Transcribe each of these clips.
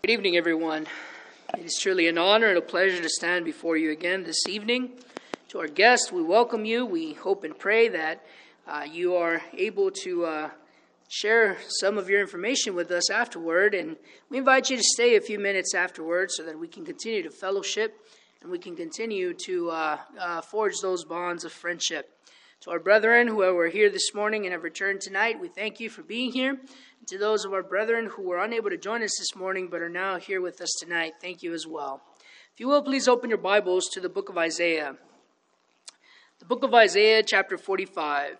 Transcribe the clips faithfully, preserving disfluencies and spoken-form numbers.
Good evening, everyone. It is truly an honor and a pleasure to stand before you again this evening. To our guests, we welcome you. We hope and pray that uh, you are able to uh, share some of your information with us afterward. And we invite you to stay a few minutes afterward so that we can continue to fellowship and we can continue to uh, uh, forge those bonds of friendship. To our brethren who are here this morning and have returned tonight, we thank you for being here. To those of our brethren who were unable to join us this morning but are now here with us tonight, thank you as well. If you will, please open your Bibles to the book of Isaiah. The book of Isaiah, chapter forty-five.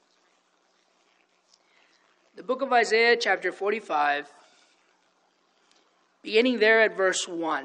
The book of Isaiah, chapter forty-five, beginning there at verse one.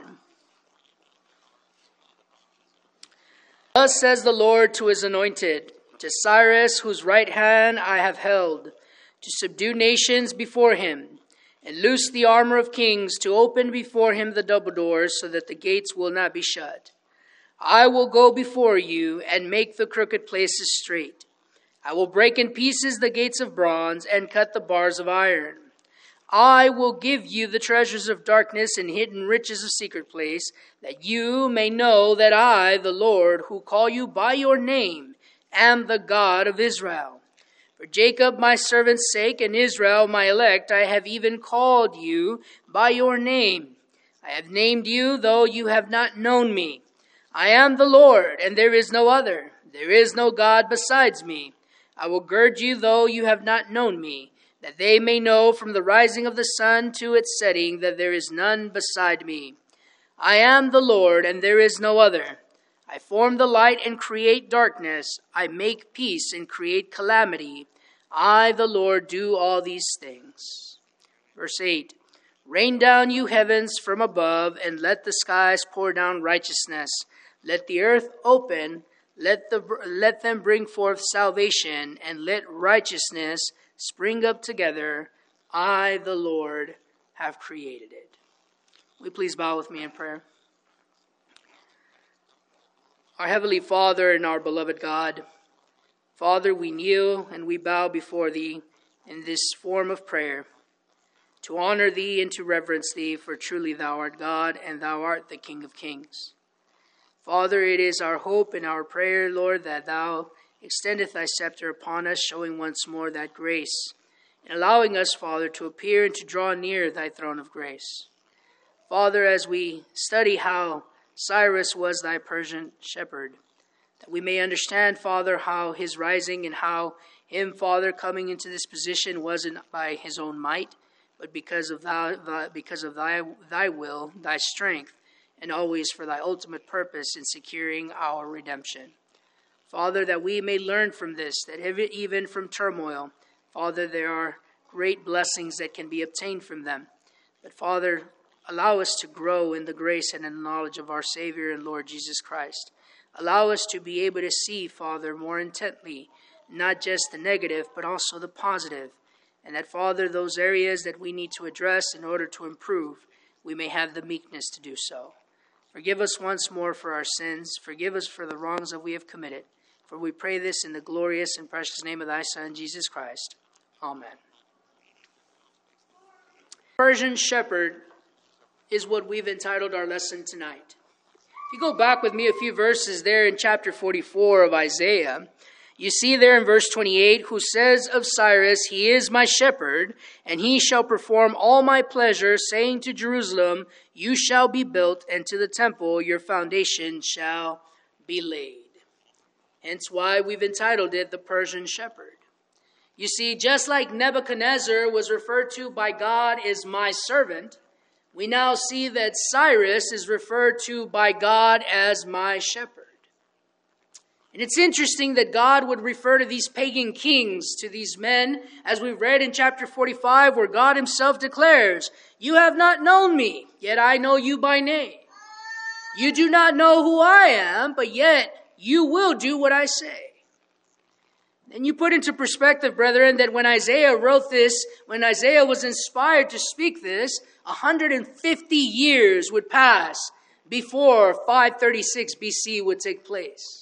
Thus says the Lord to his anointed, to Cyrus, whose right hand I have held, to subdue nations before him, and loose the armor of kings, to open before him the double doors, so that the gates will not be shut. I will go before you, and make the crooked places straight. I will break in pieces the gates of bronze, and cut the bars of iron. I will give you the treasures of darkness and hidden riches of secret place, that you may know that I, the Lord, who call you by your name, am the God of Israel. For Jacob my servant's sake, and Israel my elect, I have even called you by your name. I have named you, though you have not known me. I am the Lord, and there is no other. There is no God besides me. I will gird you, though you have not known me, that they may know from the rising of the sun to its setting that there is none beside me. I am the Lord, and there is no other. I form the light and create darkness. I make peace and create calamity. I, the Lord, do all these things. Verse eight. Rain down, you heavens, from above, and let the skies pour down righteousness. Let the earth open, let, the, let them bring forth salvation, and let righteousness spring up together. I, the Lord, have created it. Will you please bow with me in prayer? Our Heavenly Father and our beloved God, Father, we kneel and we bow before Thee in this form of prayer, to honor Thee and to reverence Thee, for truly Thou art God and Thou art the King of Kings. Father, it is our hope and our prayer, Lord, that Thou extendeth Thy scepter upon us, showing once more that grace, and allowing us, Father, to appear and to draw near Thy throne of grace. Father, as we study how Cyrus was Thy Persian shepherd, that we may understand, Father, how his rising and how him, Father, coming into this position wasn't by his own might, but because of thy, thy because of thy thy will, Thy strength, and always for Thy ultimate purpose in securing our redemption. Father, that we may learn from this, that even from turmoil, Father, there are great blessings that can be obtained from them. But Father, allow us to grow in the grace and in the knowledge of our Savior and Lord Jesus Christ. Allow us to be able to see, Father, more intently, not just the negative, but also the positive. And that, Father, those areas that we need to address in order to improve, we may have the meekness to do so. Forgive us once more for our sins. Forgive us for the wrongs that we have committed. For we pray this in the glorious and precious name of Thy Son, Jesus Christ. Amen. Persian shepherd is what we've entitled our lesson tonight. If you go back with me a few verses there in chapter forty-four of Isaiah, you see there in verse twenty-eight, who says of Cyrus, he is my shepherd, and he shall perform all my pleasure, saying to Jerusalem, you shall be built, and to the temple your foundation shall be laid. Hence why we've entitled it the Persian shepherd. You see, just like Nebuchadnezzar was referred to by God as my servant, we now see that Cyrus is referred to by God as my shepherd. And it's interesting that God would refer to these pagan kings, to these men, as we read in chapter forty-five, where God himself declares, you have not known me, yet I know you by name. You do not know who I am, but yet you will do what I say. And you put into perspective, brethren, that when Isaiah wrote this, when Isaiah was inspired to speak this, one hundred fifty years would pass before five thirty-six B C would take place.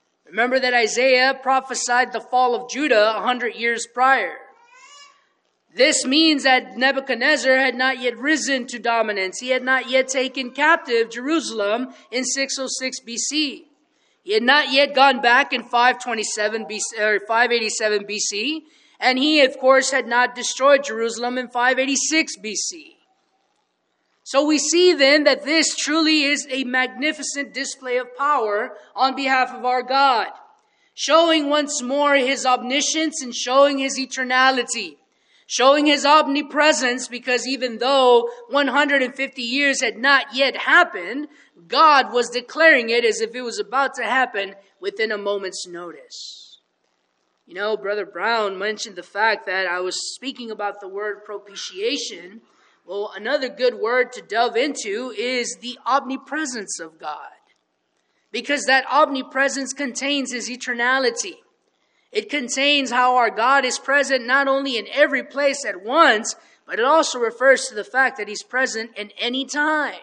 Remember that Isaiah prophesied the fall of Judah one hundred years prior. This means that Nebuchadnezzar had not yet risen to dominance. He had not yet taken captive Jerusalem in six oh six B C. He had not yet gone back in five twenty-seven B C, or five eighty-seven B C, and he, of course, had not destroyed Jerusalem in five eighty-six B C. So we see then that this truly is a magnificent display of power on behalf of our God, showing once more his omniscience and showing his eternality, showing his omnipresence, because even though one hundred fifty years had not yet happened, God was declaring it as if it was about to happen within a moment's notice. You know, Brother Brown mentioned the fact that I was speaking about the word propitiation. Well, another good word to delve into is the omnipresence of God, because that omnipresence contains his eternality. It contains how our God is present not only in every place at once, but it also refers to the fact that he's present in any time.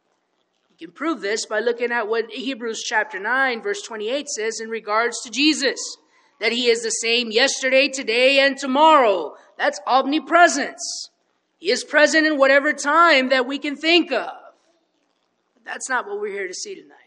You can prove this by looking at what Hebrews chapter nine, verse twenty-eight says in regards to Jesus, that he is the same yesterday, today, and tomorrow. That's omnipresence. He is present in whatever time that we can think of. But that's not what we're here to see tonight.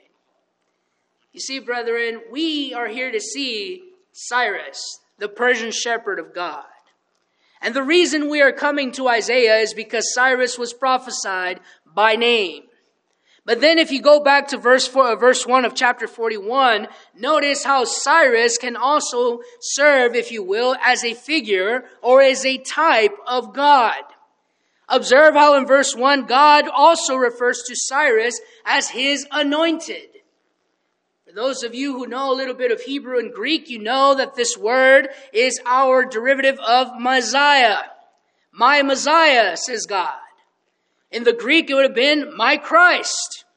You see, brethren, we are here to see Cyrus, the Persian shepherd of God. And the reason we are coming to Isaiah is because Cyrus was prophesied by name. But then if you go back to verse four, verse one of chapter forty-one, notice how Cyrus can also serve, if you will, as a figure or as a type of God. Observe how in verse one, God also refers to Cyrus as his anointed. For those of you who know a little bit of Hebrew and Greek, you know that this word is our derivative of Messiah. My Messiah, says God. In the Greek, it would have been my Christ.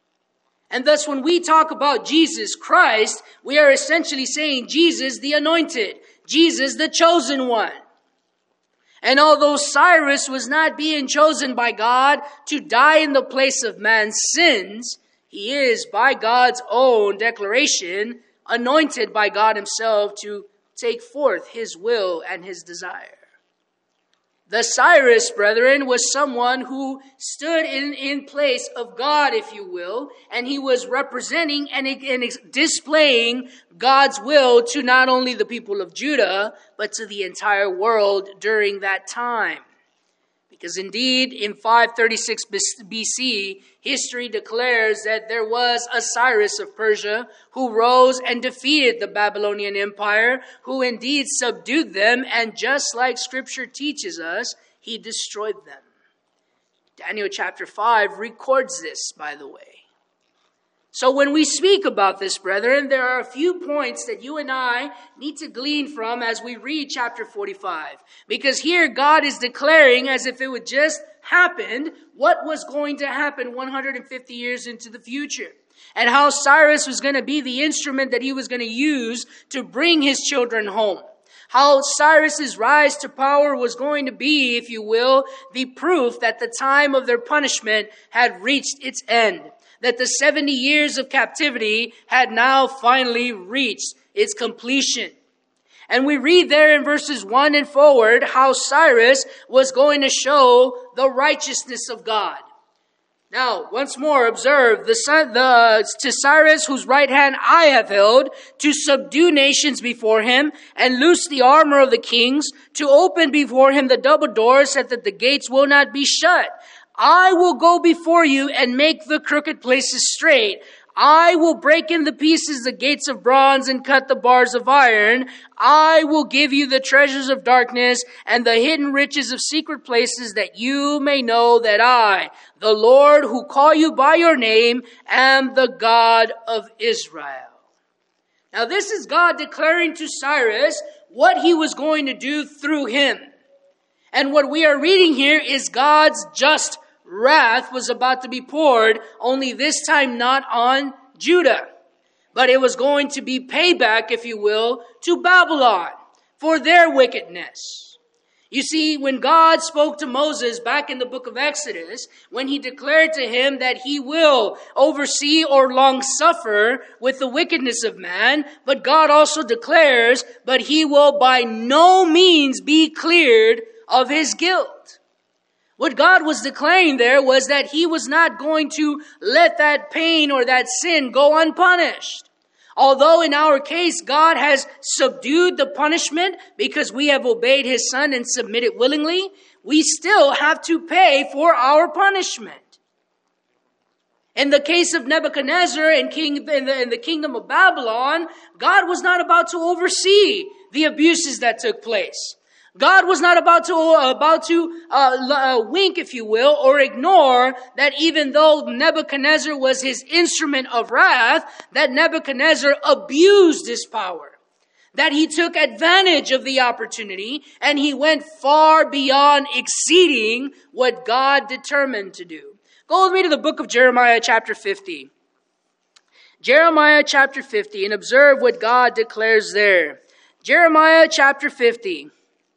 And thus, when we talk about Jesus Christ, we are essentially saying Jesus the anointed, Jesus the chosen one. And although Cyrus was not being chosen by God to die in the place of man's sins, he is, by God's own declaration, anointed by God himself to take forth his will and his desire. The Cyrus, brethren, was someone who stood in, in place of God, if you will, and he was representing and, and displaying God's will to not only the people of Judah, but to the entire world during that time. Because indeed, in five thirty-six B C, history declares that there was a Cyrus of Persia who rose and defeated the Babylonian Empire, who indeed subdued them, and just like Scripture teaches us, he destroyed them. Daniel chapter five records this, by the way. So when we speak about this, brethren, there are a few points that you and I need to glean from as we read chapter forty-five. Because here God is declaring, as if it would just happen, what was going to happen one hundred fifty years into the future. And how Cyrus was going to be the instrument that he was going to use to bring his children home. How Cyrus's rise to power was going to be, if you will, the proof that the time of their punishment had reached its end. That the seventy years of captivity had now finally reached its completion. And we read there in verses one and forward how Cyrus was going to show the righteousness of God. Now, once more, observe, the, son, the to Cyrus, whose right hand I have held, to subdue nations before him, and loose the armor of the kings, to open before him the double doors, so that the gates will not be shut. I will go before you and make the crooked places straight. I will break in the pieces the gates of bronze and cut the bars of iron. I will give you the treasures of darkness and the hidden riches of secret places, that you may know that I, the Lord who call you by your name, am the God of Israel. Now this is God declaring to Cyrus what he was going to do through him. And what we are reading here is God's just wrath was about to be poured, only this time not on Judah, but it was going to be payback, if you will, to Babylon for their wickedness. You see, when God spoke to Moses back in the book of Exodus, when he declared to him that he will oversee or long suffer with the wickedness of man, but God also declares, but he will by no means be cleared of his guilt. What God was declaring there was that he was not going to let that pain or that sin go unpunished. Although in our case, God has subdued the punishment because we have obeyed his Son and submitted willingly, we still have to pay for our punishment. In the case of Nebuchadnezzar and king, in, the, in the kingdom of Babylon, God was not about to oversee the abuses that took place. God was not about to uh, about to uh, uh, wink, if you will, or ignore that even though Nebuchadnezzar was his instrument of wrath, that Nebuchadnezzar abused his power, that he took advantage of the opportunity, and he went far beyond exceeding what God determined to do. Go with me to the book of Jeremiah chapter fifty. Jeremiah chapter fifty, and observe what God declares there. Jeremiah chapter fifty.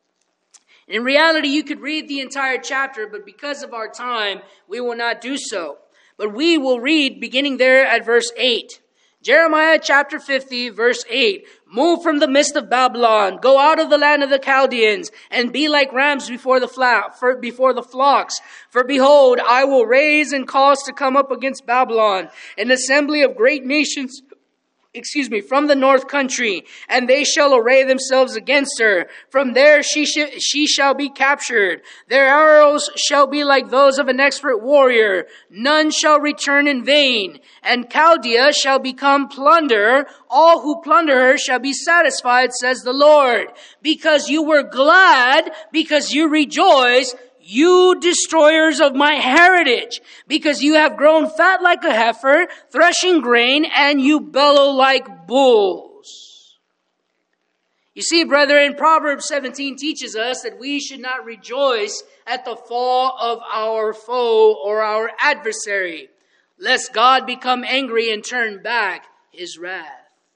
In reality, you could read the entire chapter, but because of our time, we will not do so. But we will read beginning there at verse eight. Jeremiah chapter fifty, verse eight. Move from the midst of Babylon, go out of the land of the Chaldeans, and be like rams before the flock, for, before the flocks. For behold, I will raise and cause to come up against Babylon an assembly of great nations, excuse me, from the north country, and they shall array themselves against her. From there she, sh- she shall be captured. Their arrows shall be like those of an expert warrior. None shall return in vain. And Chaldea shall become plunder. All who plunder her shall be satisfied, says the Lord. Because you were glad, because you rejoice, you destroyers of my heritage, because you have grown fat like a heifer, threshing grain, and you bellow like bulls. You see, brethren, Proverbs seventeen teaches us that we should not rejoice at the fall of our foe or our adversary, lest God become angry and turn back his wrath.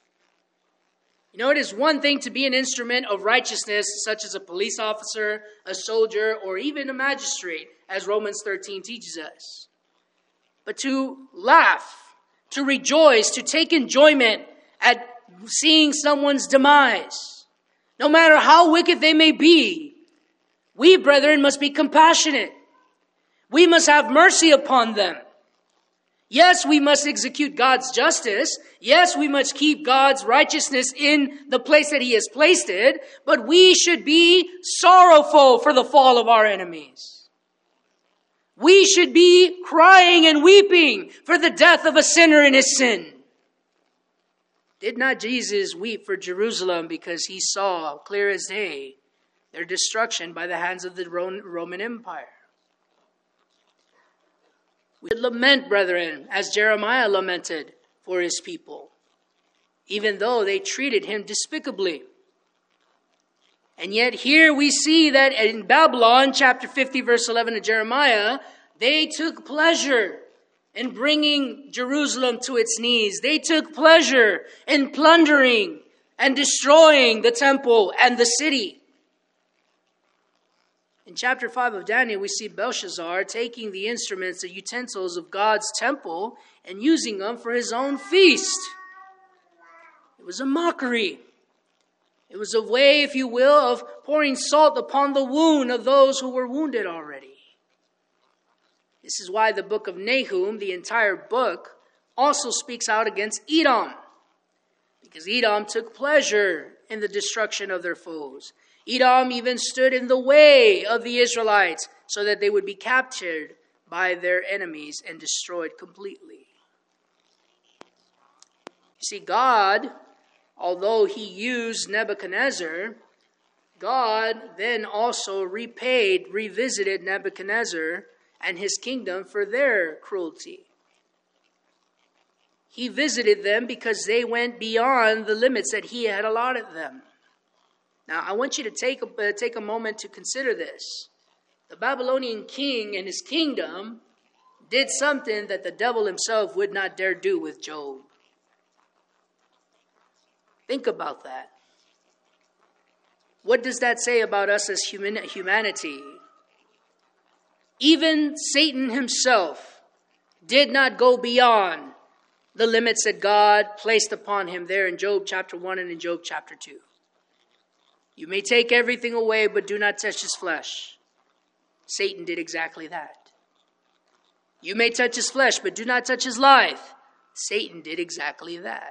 You know, it is one thing to be an instrument of righteousness, such as a police officer, a soldier, or even a magistrate, as Romans thirteen teaches us. But to laugh, to rejoice, to take enjoyment at seeing someone's demise, no matter how wicked they may be, we, brethren, must be compassionate. We must have mercy upon them. Yes, we must execute God's justice. Yes, we must keep God's righteousness in the place that he has placed it. But we should be sorrowful for the fall of our enemies. We should be crying and weeping for the death of a sinner in his sin. Did not Jesus weep for Jerusalem because he saw, clear as day, their destruction by the hands of the Roman Empire? We lament, brethren, as Jeremiah lamented for his people, even though they treated him despicably. And yet here we see that in Babylon, chapter fifty, verse eleven of Jeremiah, they took pleasure in bringing Jerusalem to its knees. They took pleasure in plundering and destroying the temple and the city. In chapter five of Daniel, we see Belshazzar taking the instruments, the utensils of God's temple, and using them for his own feast. It was a mockery. It was a way, if you will, of pouring salt upon the wound of those who were wounded already. This is why the book of Nahum, the entire book, also speaks out against Edom, because Edom took pleasure in the destruction of their foes. Edom even stood in the way of the Israelites so that they would be captured by their enemies and destroyed completely. You see, God, although he used Nebuchadnezzar, God then also repaid, revisited Nebuchadnezzar and his kingdom for their cruelty. He visited them because they went beyond the limits that he had allotted them. Now, I want you to take a, uh, take a moment to consider this. The Babylonian king and his kingdom did something that the devil himself would not dare do with Job. Think about that. What does that say about us as human, humanity? Even Satan himself did not go beyond the limits that God placed upon him there in Job chapter one and in Job chapter two. You may take everything away, but do not touch his flesh. Satan did exactly that. You may touch his flesh, but do not touch his life. Satan did exactly that.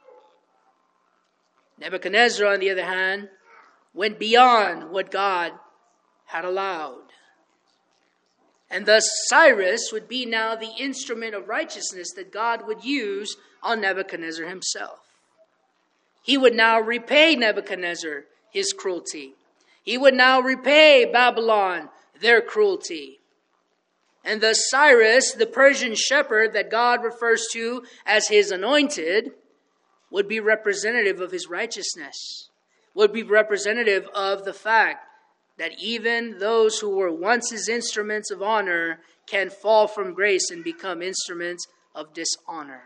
Nebuchadnezzar, on the other hand, went beyond what God had allowed. And thus Cyrus would be now the instrument of righteousness that God would use on Nebuchadnezzar himself. He would now repay Nebuchadnezzar his cruelty. He would now repay Babylon their cruelty. And thus Cyrus, the Persian shepherd that God refers to as his anointed, would be representative of his righteousness, would be representative of the fact that even those who were once his instruments of honor can fall from grace and become instruments of dishonor.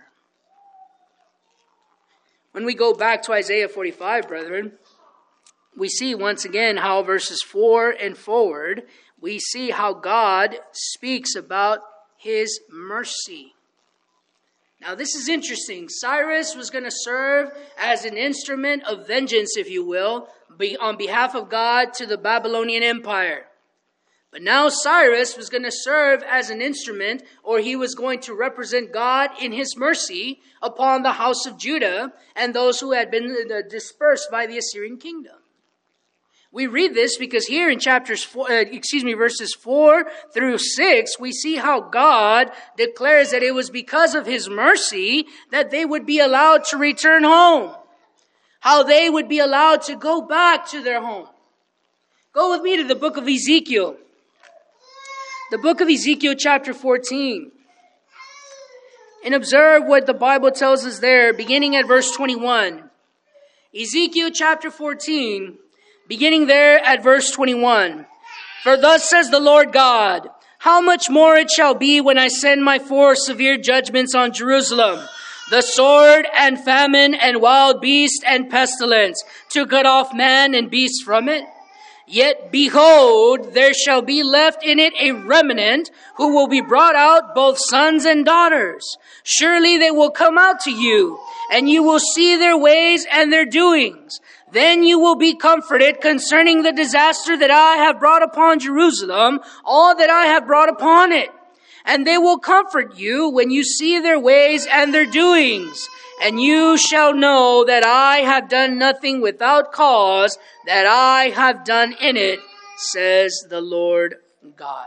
When we go back to Isaiah forty-five, brethren, we see once again how verses four and forward, we see how God speaks about his mercy. Now this is interesting. Cyrus was going to serve as an instrument of vengeance, if you will, be on behalf of God to the Babylonian Empire. But now Cyrus was going to serve as an instrument, or he was going to represent God in his mercy upon the house of Judah and those who had been dispersed by the Assyrian kingdom. We read this because here in chapters four, uh, excuse me, verses four through six, we see how God declares that it was because of his mercy that they would be allowed to return home. How they would be allowed to go back to their home. Go with me to the book of Ezekiel. The book of Ezekiel chapter fourteen. And observe what the Bible tells us there, beginning at verse twenty-one. Ezekiel chapter fourteen, beginning there at verse twenty-one. For thus says the Lord God, how much more it shall be when I send my four severe judgments on Jerusalem, the sword and famine and wild beast and pestilence, to cut off man and beast from it. Yet behold, there shall be left in it a remnant who will be brought out, both sons and daughters. Surely they will come out to you, and you will see their ways and their doings. Then you will be comforted concerning the disaster that I have brought upon Jerusalem, all that I have brought upon it. And they will comfort you when you see their ways and their doings. And you shall know that I have done nothing without cause, that I have done in it, says the Lord God.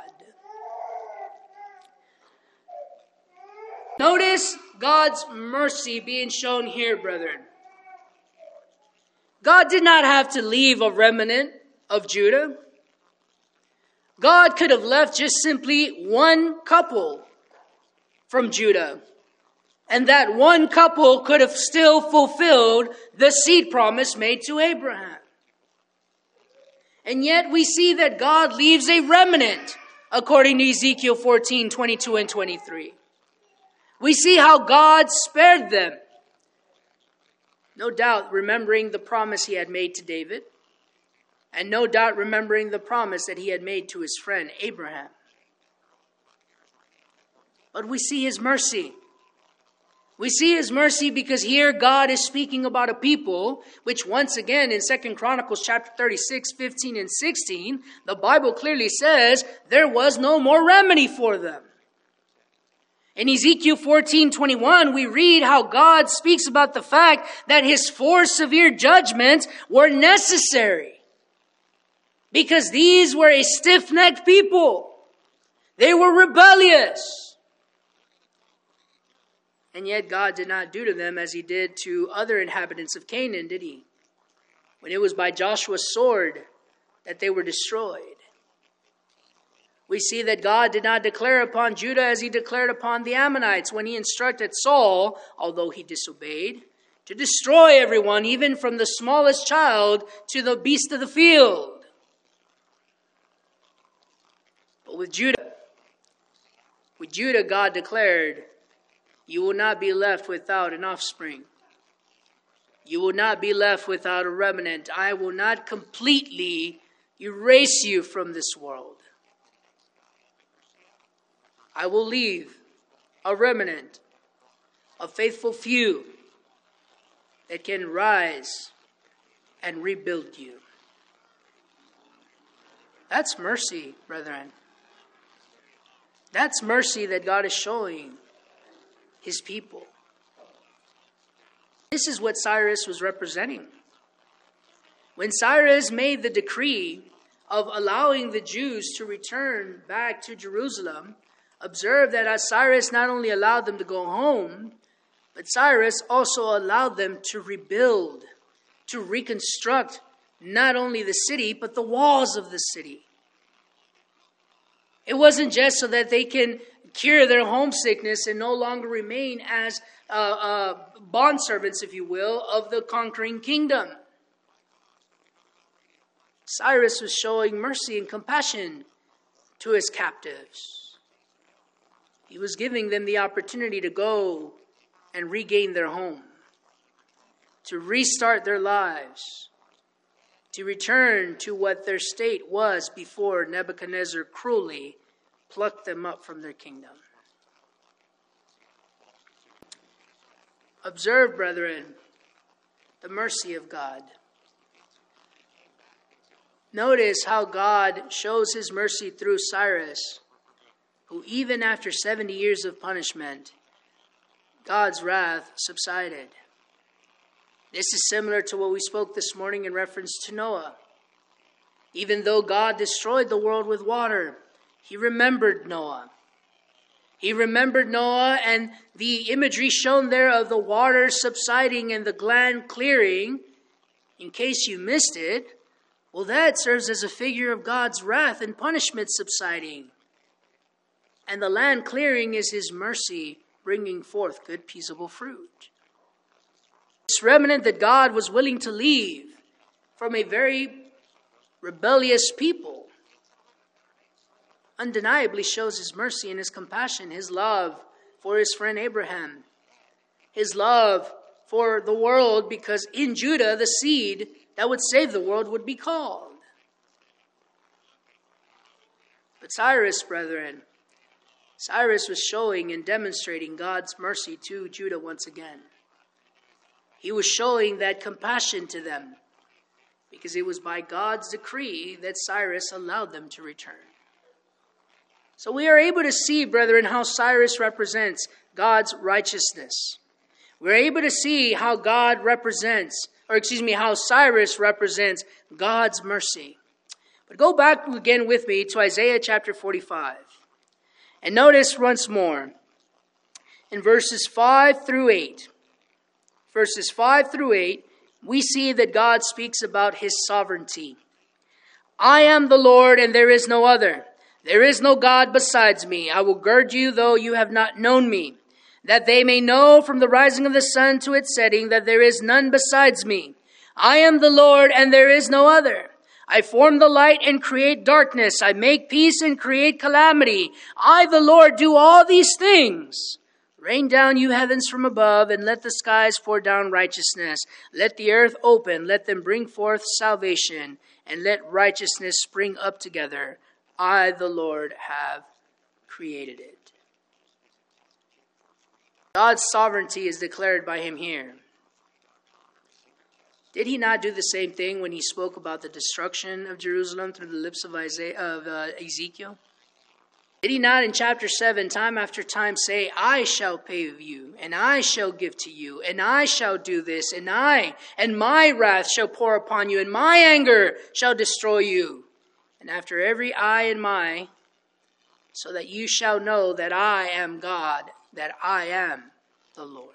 Notice God's mercy being shown here, brethren. God did not have to leave a remnant of Judah. God could have left just simply one couple from Judah. And that one couple could have still fulfilled the seed promise made to Abraham. And yet we see that God leaves a remnant, according to Ezekiel fourteen, twenty-two and twenty-three. We see how God spared them. No doubt remembering the promise he had made to David. And no doubt remembering the promise that he had made to his friend Abraham. But we see his mercy. We see his mercy because here God is speaking about a people, which once again in Second Chronicles chapter thirty-six, fifteen and sixteen, the Bible clearly says there was no more remedy for them. In Ezekiel fourteen, twenty-one, we read how God speaks about the fact that his four severe judgments were necessary. Because these were a stiff-necked people. They were rebellious. And yet God did not do to them as he did to other inhabitants of Canaan, did he? When it was by Joshua's sword that they were destroyed. We see that God did not declare upon Judah as he declared upon the Ammonites when he instructed Saul, although he disobeyed, to destroy everyone, even from the smallest child to the beast of the field. But with Judah, with Judah, God declared, you will not be left without an offspring. You will not be left without a remnant. I will not completely erase you from this world. I will leave a remnant, a faithful few that can rise and rebuild you. That's mercy, brethren. That's mercy that God is showing his people. This is what Cyrus was representing. When Cyrus made the decree of allowing the Jews to return back to Jerusalem, observe that as Cyrus not only allowed them to go home, but Cyrus also allowed them to rebuild, to reconstruct not only the city, but the walls of the city. It wasn't just so that they can cure their homesickness and no longer remain as uh, uh, bondservants, if you will, of the conquering kingdom. Cyrus was showing mercy and compassion to his captives. He was giving them the opportunity to go and regain their home, to restart their lives, to return to what their state was before Nebuchadnezzar cruelly plucked them up from their kingdom. Observe, brethren, the mercy of God. Notice how God shows his mercy through Cyrus, who even after seventy years of punishment, God's wrath subsided. This is similar to what we spoke this morning in reference to Noah. Even though God destroyed the world with water, he remembered Noah. He remembered Noah, and the imagery shown there of the water subsiding and the land clearing, in case you missed it, well, that serves as a figure of God's wrath and punishment subsiding. And the land clearing is his mercy bringing forth good, peaceable fruit. This remnant that God was willing to leave from a very rebellious people undeniably shows his mercy and his compassion, his love for his friend Abraham, his love for the world, because in Judah the seed that would save the world would be called. But Cyrus, brethren, Cyrus was showing and demonstrating God's mercy to Judah once again. He was showing that compassion to them because it was by God's decree that Cyrus allowed them to return. So we are able to see, brethren, how Cyrus represents God's righteousness. We're able to see how God represents, or excuse me, how Cyrus represents God's mercy. But go back again with me to Isaiah chapter forty-five. And notice once more, in verses five through eight, verses five through eight, we see that God speaks about his sovereignty. I am the Lord, and there is no other. There is no God besides me. I will gird you, though you have not known me, that they may know from the rising of the sun to its setting that there is none besides me. I am the Lord, and there is no other. I form the light and create darkness. I make peace and create calamity. I, the Lord, do all these things. Rain down, you heavens, from above, and let the skies pour down righteousness. Let the earth open. Let them bring forth salvation, and let righteousness spring up together. I, the Lord, have created it. God's sovereignty is declared by him here. Did he not do the same thing when he spoke about the destruction of Jerusalem through the lips of Isaiah, of uh, Ezekiel? Did he not in chapter seven, time after time, say, I shall pay you, and I shall give to you, and I shall do this, and I, and my wrath shall pour upon you, and my anger shall destroy you. And after every I and my, so that you shall know that I am God, that I am the Lord.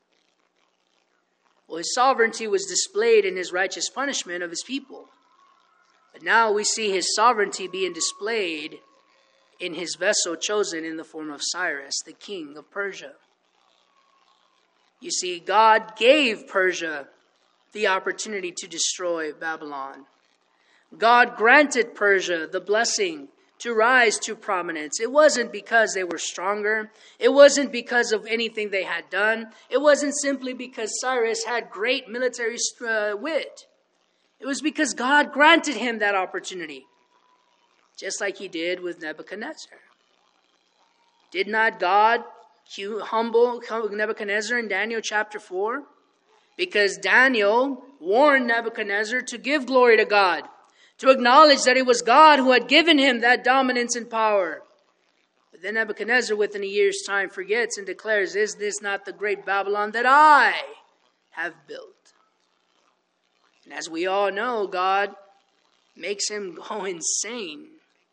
Well, his sovereignty was displayed in his righteous punishment of his people. But now we see his sovereignty being displayed in his vessel chosen in the form of Cyrus, the king of Persia. You see, God gave Persia the opportunity to destroy Babylon. God granted Persia the blessing to rise to prominence. It wasn't because they were stronger. It wasn't because of anything they had done. It wasn't simply because Cyrus had great military uh, wit. It was because God granted him that opportunity, just like he did with Nebuchadnezzar. Did not God humble Nebuchadnezzar in Daniel chapter four? Because Daniel warned Nebuchadnezzar to give glory to God, to acknowledge that it was God who had given him that dominance and power. But then Nebuchadnezzar, within a year's time, forgets and declares, "Is this not the great Babylon that I have built?" And as we all know, God makes him go insane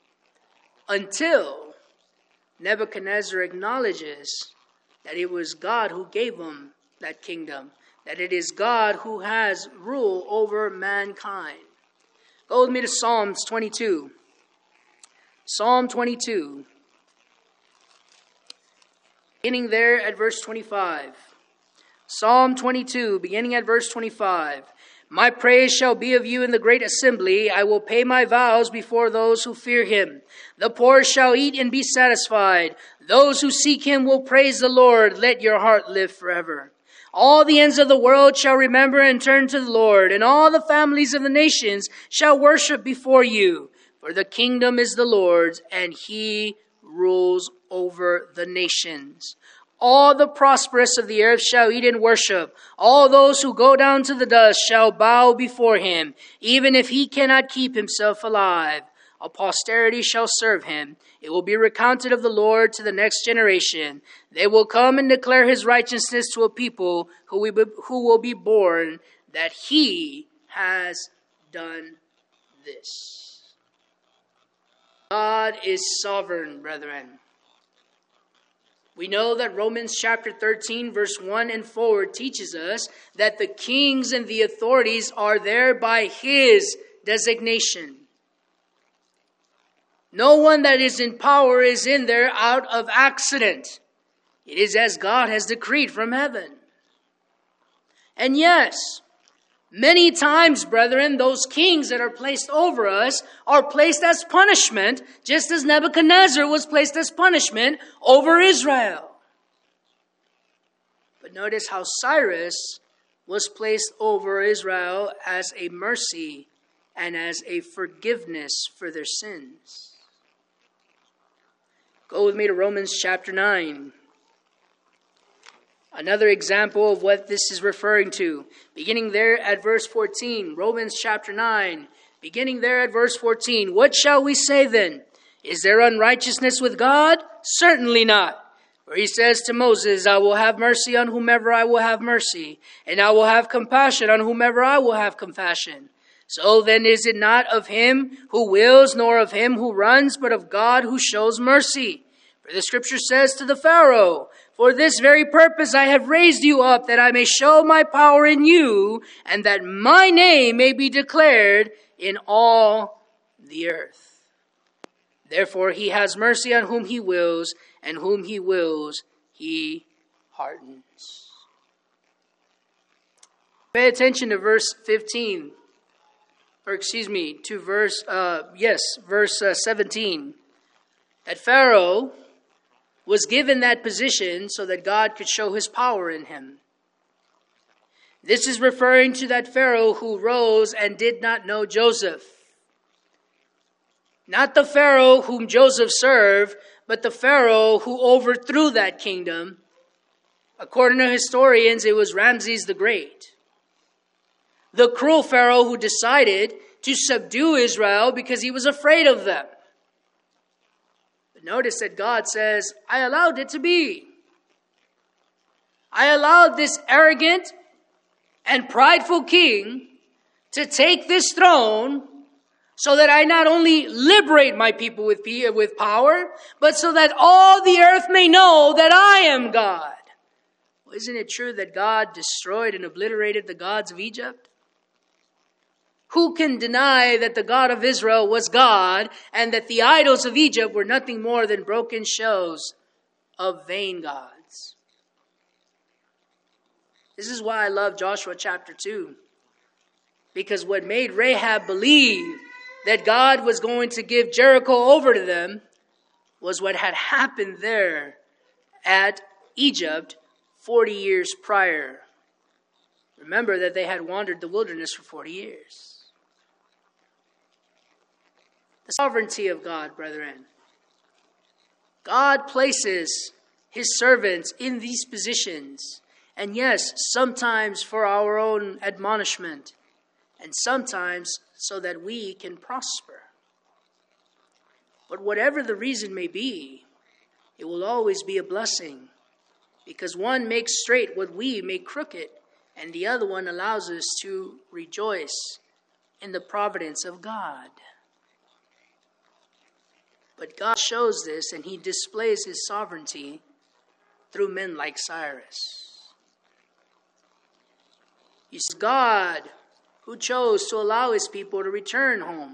until Nebuchadnezzar acknowledges that it was God who gave him that kingdom, that it is God who has rule over mankind. Go with me to Psalms twenty-two. Psalm twenty-two. Beginning there at verse twenty-five. Psalm twenty-two, beginning at verse twenty-five. "My praise shall be of you in the great assembly. I will pay my vows before those who fear him. The poor shall eat and be satisfied. Those who seek him will praise the Lord. Let your heart live forever. All the ends of the world shall remember and turn to the Lord, and all the families of the nations shall worship before you. For the kingdom is the Lord's, and he rules over the nations. All the prosperous of the earth shall eat and worship. All those who go down to the dust shall bow before him, even if he cannot keep himself alive. A posterity shall serve him. It will be recounted of the Lord to the next generation. They will come and declare his righteousness to a people who will be, who will be born, that he has done this." God is sovereign, brethren. We know that Romans chapter thirteen, verse one and forward teaches us that the kings and the authorities are there by his designation. No one that is in power is in there out of accident. It is as God has decreed from heaven. And yes, many times, brethren, those kings that are placed over us are placed as punishment, just as Nebuchadnezzar was placed as punishment over Israel. But notice how Cyrus was placed over Israel as a mercy and as a forgiveness for their sins. Go with me to Romans chapter nine. Another example of what this is referring to. Beginning there at verse fourteen. Romans chapter nine. Beginning there at verse fourteen. "What shall we say then? Is there unrighteousness with God? Certainly not. For he says to Moses, I will have mercy on whomever I will have mercy, and I will have compassion on whomever I will have compassion. So then is it not of him who wills, nor of him who runs, but of God who shows mercy? For the scripture says to the Pharaoh, For this very purpose I have raised you up, that I may show my power in you, and that my name may be declared in all the earth. Therefore he has mercy on whom he wills, and whom he wills he hardens." Pay attention to verse fifteen. Or excuse me, to verse, uh, yes, verse uh, seventeen. That Pharaoh was given that position so that God could show his power in him. This is referring to that Pharaoh who rose and did not know Joseph. Not the Pharaoh whom Joseph served, but the Pharaoh who overthrew that kingdom. According to historians, it was Ramses the Great. The cruel Pharaoh who decided to subdue Israel because he was afraid of them. But notice that God says, I allowed it to be. I allowed this arrogant and prideful king to take this throne so that I not only liberate my people with, with power, but so that all the earth may know that I am God. Well, isn't it true that God destroyed and obliterated the gods of Egypt? Who can deny that the God of Israel was God and that the idols of Egypt were nothing more than broken shells of vain gods? This is why I love Joshua chapter two. Because what made Rahab believe that God was going to give Jericho over to them was what had happened there at Egypt forty years prior. Remember that they had wandered the wilderness for forty years. The sovereignty of God, brethren. God places his servants in these positions. And yes, sometimes for our own admonishment. and sometimes so that we can prosper. But whatever the reason may be, it will always be a blessing, because one makes straight what we make crooked, and the other one allows us to rejoice in the providence of God. But God shows this, and he displays his sovereignty through men like Cyrus. It's God who chose to allow his people to return home.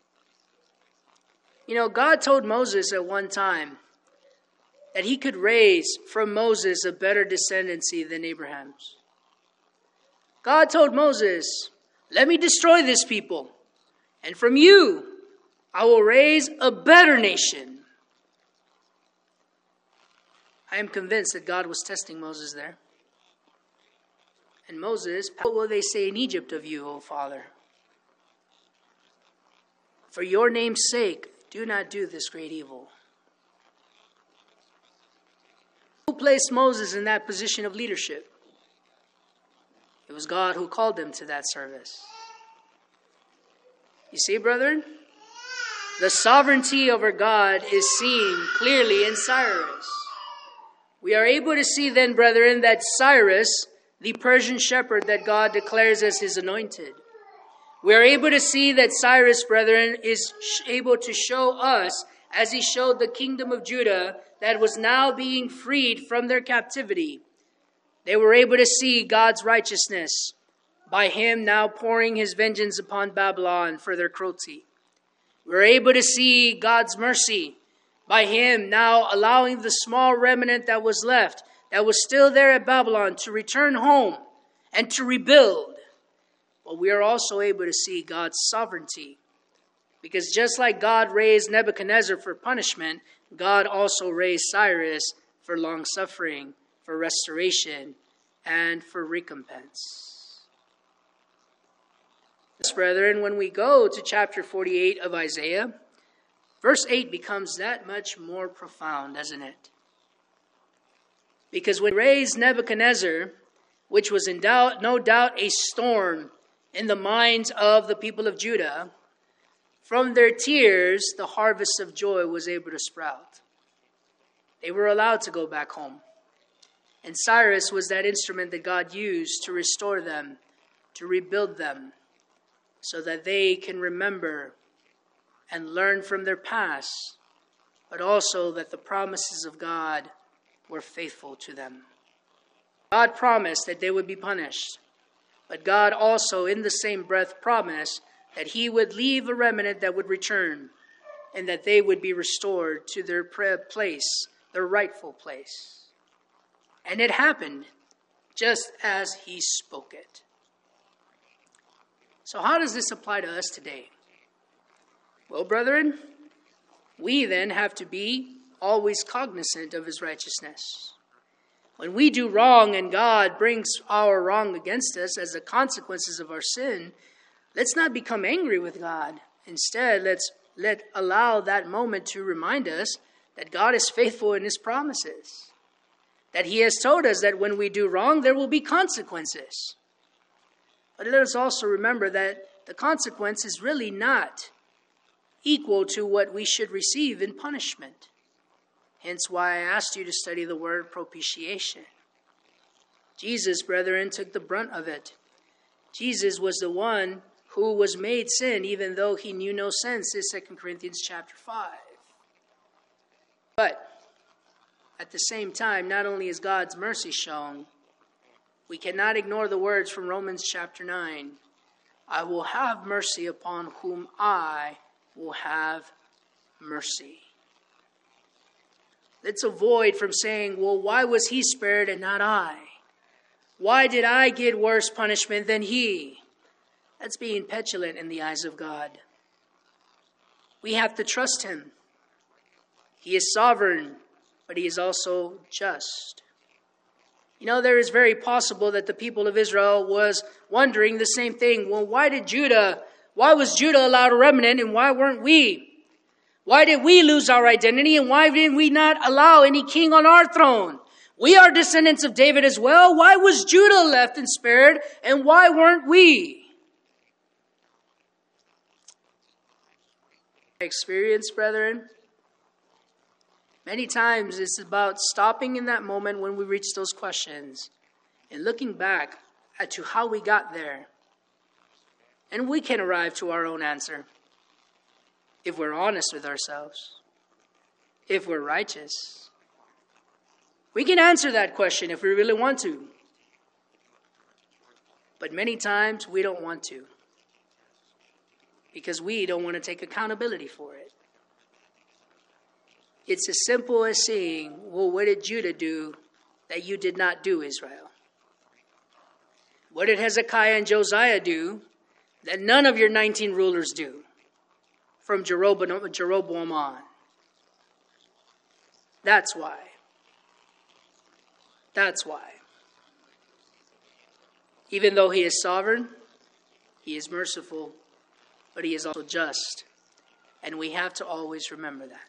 You know, God told Moses at one time that he could raise from Moses a better descendancy than Abraham's. God told Moses, let me destroy this people, and from you I will raise a better nation. I am convinced that God was testing Moses there. And Moses, what will they say in Egypt of you, O Father? For your name's sake, do not do this great evil. Who placed Moses in that position of leadership? It was God who called him to that service. You see, brethren, the sovereignty over God is seen clearly in Cyrus. We are able to see then, brethren, that Cyrus, the Persian shepherd that God declares as his anointed, we are able to see that Cyrus, brethren, is able to show us, as he showed the kingdom of Judah that was now being freed from their captivity. They were able to see God's righteousness by him now pouring his vengeance upon Babylon for their cruelty. We were able to see God's mercy by him now allowing the small remnant that was left, that was still there at Babylon, to return home and to rebuild. But we are also able to see God's sovereignty, because just like God raised Nebuchadnezzar for punishment, God also raised Cyrus for long suffering, for restoration, and for recompense. Yes, brethren, when we go to chapter forty-eight of Isaiah, verse eight becomes that much more profound, doesn't it? Because when he raised Nebuchadnezzar, which was in doubt, no doubt a storm in the minds of the people of Judah, from their tears, the harvest of joy was able to sprout. They were allowed to go back home. And Cyrus was that instrument that God used to restore them, to rebuild them, so that they can remember and learn from their past, but also that the promises of God were faithful to them. God promised that they would be punished, but God also in the same breath promised that he would leave a remnant that would return, and that they would be restored to their place, their rightful place. And it happened just as he spoke it. So how does this apply to us today? Well, brethren, we then have to be always cognizant of his righteousness. When we do wrong and God brings our wrong against us as the consequences of our sin, let's not become angry with God. Instead, let's let allow that moment to remind us that God is faithful in his promises. That he has told us that when we do wrong, there will be consequences. But let us also remember that the consequence is really not equal to what we should receive in punishment. Hence why I asked you to study the word propitiation. Jesus, brethren, took the brunt of it. Jesus was the one who was made sin, even though he knew no sin, says Second Corinthians chapter five. But at the same time, not only is God's mercy shown, we cannot ignore the words from Romans chapter nine. I will have mercy upon whom I will have mercy. Let's avoid from saying, well, why was he spared and not I? Why did I get worse punishment than he? That's being petulant in the eyes of God. We have to trust him. He is sovereign, but he is also just. You know, there is very possible that the people of Israel was wondering the same thing. Well, why did Judah, why was Judah allowed a remnant and why weren't we? Why did we lose our identity and why did we not allow any king on our throne? We are descendants of David as well. Why was Judah left and spared and why weren't we? Experience, brethren, many times it's about stopping in that moment when we reach those questions and looking back at to how we got there. And we can arrive to our own answer if we're honest with ourselves, if we're righteous. We can answer that question if we really want to. But many times we don't want to, because we don't want to take accountability for it. It's as simple as saying, well, what did Judah do that you did not do, Israel? What did Hezekiah and Josiah do that none of your nineteen rulers do from Jeroboam, Jeroboam on? That's why. That's why. Even though he is sovereign, he is merciful, but he is also just. And we have to always remember that.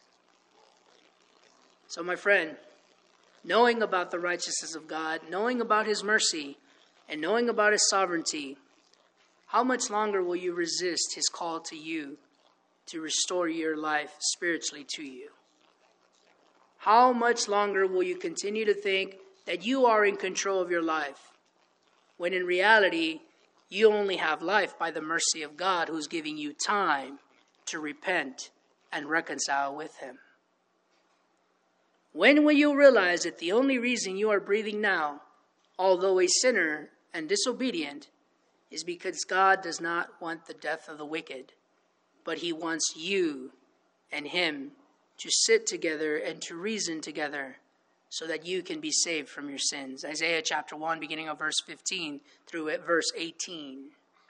So my friend, knowing about the righteousness of God, knowing about his mercy, and knowing about his sovereignty, how much longer will you resist his call to you to restore your life spiritually to you? How much longer will you continue to think that you are in control of your life, when in reality, you only have life by the mercy of God, who's giving you time to repent and reconcile with him? When will you realize that the only reason you are breathing now, although a sinner and disobedient, is because God does not want the death of the wicked, but he wants you and him to sit together and to reason together so that you can be saved from your sins. Isaiah chapter one, beginning of verse fifteen through at verse eighteen.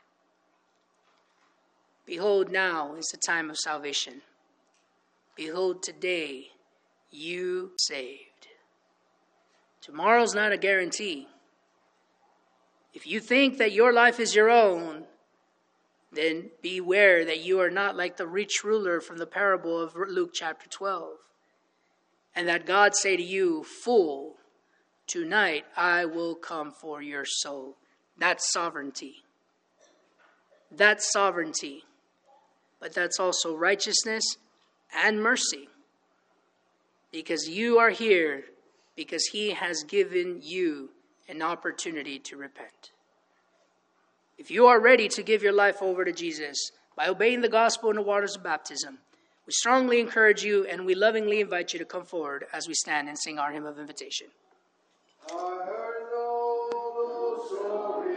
Behold, now is the time of salvation. Behold, today you saved. Tomorrow's not a guarantee. If you think that your life is your own, then beware that you are not like the rich ruler from the parable of Luke chapter twelve. And that God say to you, fool, tonight I will come for your soul. That's sovereignty. That's sovereignty. But that's also righteousness and mercy. Because you are here because he has given you an opportunity to repent. If you are ready to give your life over to Jesus by obeying the gospel in the waters of baptism, we strongly encourage you and we lovingly invite you to come forward as we stand and sing our hymn of invitation. Uh,